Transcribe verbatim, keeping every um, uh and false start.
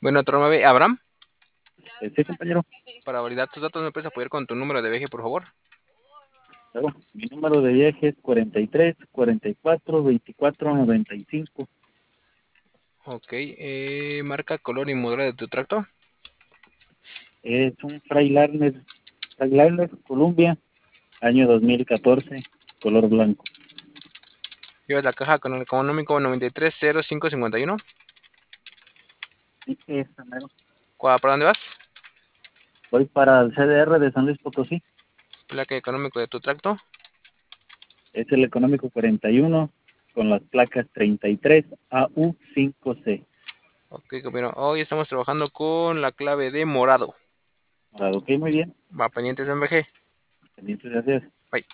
Bueno, otro nueve, Abraham. Eh, sí, compañero. Para validar tus datos, ¿me puedes apoyar con tu número de viaje, por favor? Claro, mi número de viaje es cuarenta y tres, cuarenta y cuatro, veinticuatro, noventa y cinco. Ok, eh, marca, color y modelo de tu tracto. Es un Freightliner, Freightliner Columbia, año dos mil catorce, color blanco. Llevas la caja con el económico noventa y tres cero cinco cincuenta y uno. Sí, esa mero. ¿Para dónde vas? Voy para el C D R de San Luis Potosí. Placa económico de tu tracto. Es el económico cuarenta y uno con las placas treinta y tres A U cinco C. Ok, compañero. Hoy estamos trabajando con la clave de morado. Morado, ok, muy bien. Va pendientes de M G. Pendientes de hacer. Bye.